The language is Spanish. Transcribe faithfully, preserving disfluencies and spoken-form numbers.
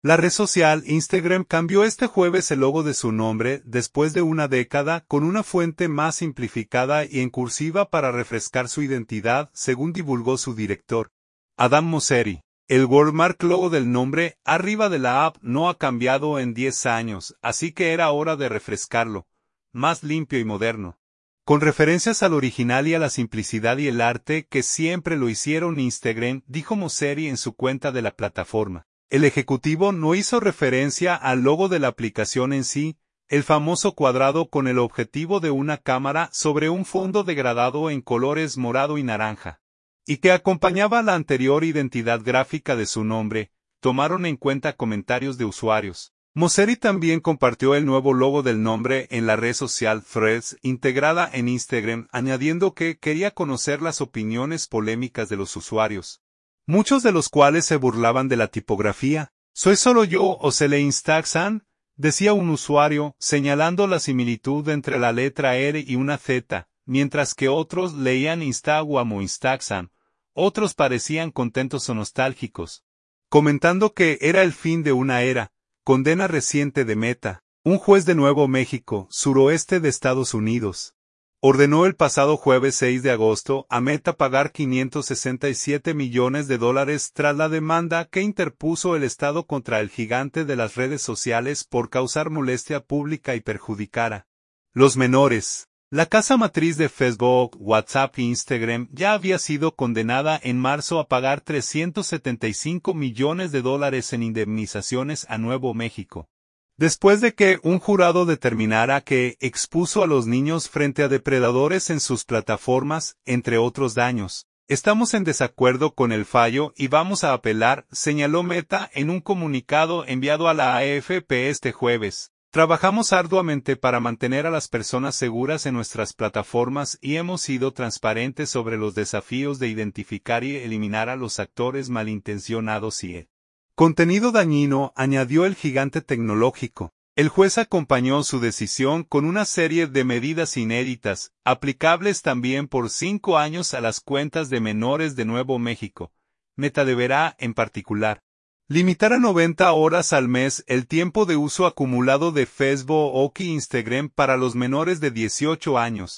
La red social Instagram cambió este jueves el logo de su nombre después de una década con una fuente más simplificada y en cursiva para refrescar su identidad, según divulgó su director, Adam Mosseri. El watermark logo del nombre arriba de la app no ha cambiado en diez años, así que era hora de refrescarlo, más limpio y moderno. Con referencias al original y a la simplicidad y el arte que siempre lo hicieron Instagram, dijo Mosseri en su cuenta de la plataforma. El ejecutivo no hizo referencia al logo de la aplicación en sí, el famoso cuadrado con el objetivo de una cámara sobre un fondo degradado en colores morado y naranja, y que acompañaba la anterior identidad gráfica de su nombre. Tomaron en cuenta comentarios de usuarios. Mosseri también compartió el nuevo logo del nombre en la red social Threads, integrada en Instagram, añadiendo que quería conocer las opiniones polémicas de los usuarios, muchos de los cuales se burlaban de la tipografía. ¿Soy solo yo o se le Instaxan?, decía un usuario, señalando la similitud entre la letra R y una Z, mientras que otros leían Instagram o Instaxan. Otros parecían contentos o nostálgicos, comentando que era el fin de una era. Condena reciente de Meta. Un juez de Nuevo México, suroeste de Estados Unidos, ordenó el pasado jueves seis de agosto a Meta pagar quinientos sesenta y siete millones de dólares tras la demanda que interpuso el Estado contra el gigante de las redes sociales por causar molestia pública y perjudicar a los menores. La casa matriz de Facebook, WhatsApp e Instagram ya había sido condenada en marzo a pagar trescientos setenta y cinco millones de dólares en indemnizaciones a Nuevo México, después de que un jurado determinara que expuso a los niños frente a depredadores en sus plataformas, entre otros daños. Estamos en desacuerdo con el fallo y vamos a apelar, señaló Meta en un comunicado enviado a la A F P este jueves. Trabajamos arduamente para mantener a las personas seguras en nuestras plataformas y hemos sido transparentes sobre los desafíos de identificar y eliminar a los actores malintencionados y el contenido dañino, añadió el gigante tecnológico. El juez acompañó su decisión con una serie de medidas inéditas, aplicables también por cinco años a las cuentas de menores de Nuevo México. Meta deberá, en particular, limitar a noventa horas al mes el tiempo de uso acumulado de Facebook e Instagram para los menores de dieciocho años.